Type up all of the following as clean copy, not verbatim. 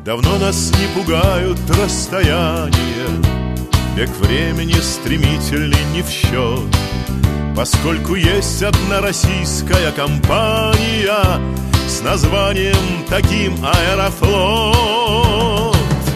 Давно нас не пугают расстояния, бег времени стремительный не в счет, поскольку есть одна российская компания с названием таким «Аэрофлот».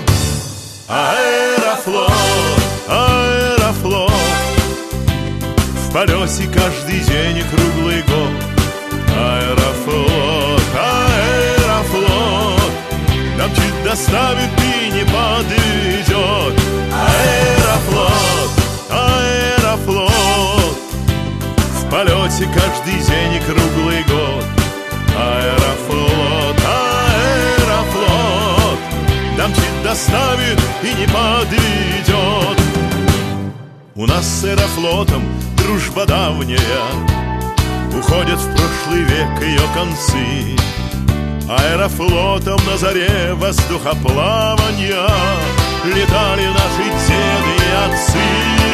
Аэрофлот, Аэрофлот, в полете каждый день и круглый год. Аэрофлот, Аэрофлот, намчит, доставит и не подведет. Аэрофлот, Аэрофлот, в полете каждый день и круглый год. Аэрофлот, Аэрофлот, намчит, доставит и не подведет. У нас с Аэрофлотом дружба давняя, уходят в прошлый век ее концы. Аэрофлотом на заре воздухоплавания летали наши деды и отцы.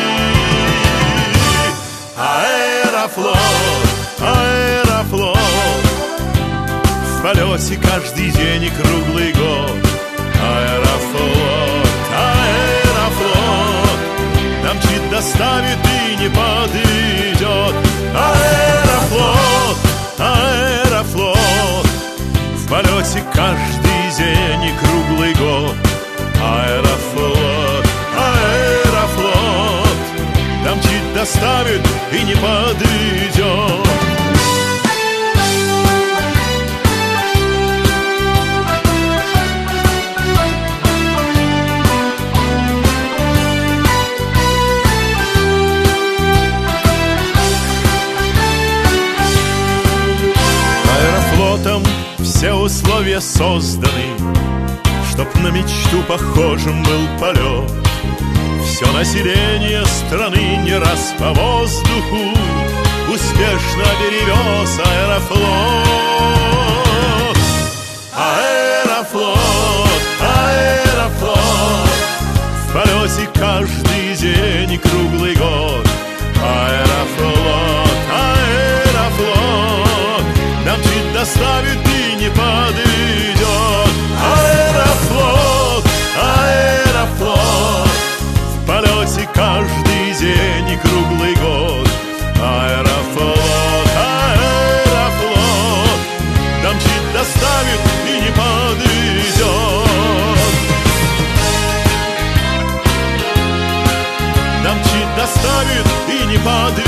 Аэрофлот, Аэрофлот, в полете каждый день и круглый год. Аэрофлот, Аэрофлот, намчит, доставит и не подведет. Аэрофлот, Аэрофлот, в полете каждый день и круглый год. Аэрофлот, Аэрофлот, намчит, доставит и не подведет. Все условия созданы, чтоб на мечту похожим был полет. Все население страны не раз по воздуху успешно перевез Аэрофлот. Аэрофлот, Аэрофлот, в полете каждый день и круглый год. Аэрофлот, Аэрофлот, намчит, доставит и не подведет. Аэрофлот, Аэрофлот, в полете каждый день и круглый год. Аэрофлот, Аэрофлот, намчит, доставит и не подведет. Намчит, доставит и не подведет.